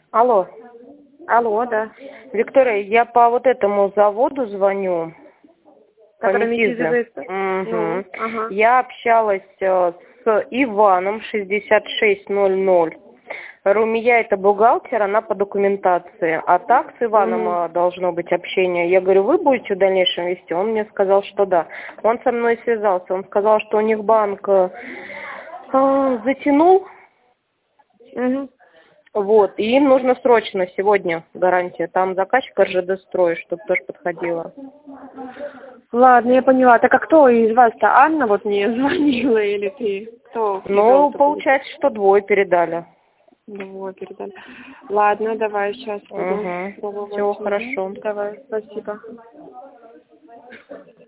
Алло. Алло, да. Виктория, я по вот этому заводу звоню. Который Метизы. метизывается? Угу. Ага. Я общалась с Иваном 6600. Румия это бухгалтер, она по документации. А так с Иваном должно быть общение. Я говорю, вы будете в дальнейшем вести? Он мне сказал, что да. Он со мной связался. Он сказал, что у них банк затянул. Угу. Вот, и им нужно срочно сегодня гарантия. Там заказчик РЖД строй, чтобы тоже подходило. Ладно, я поняла. Так а кто из вас-то? Анна вот мне звонила или ты? Кто? Ну, получается, что двое передали. Двое передали. Ладно, давай сейчас буду Угу. пробовать. Все хорошо. Давай, спасибо.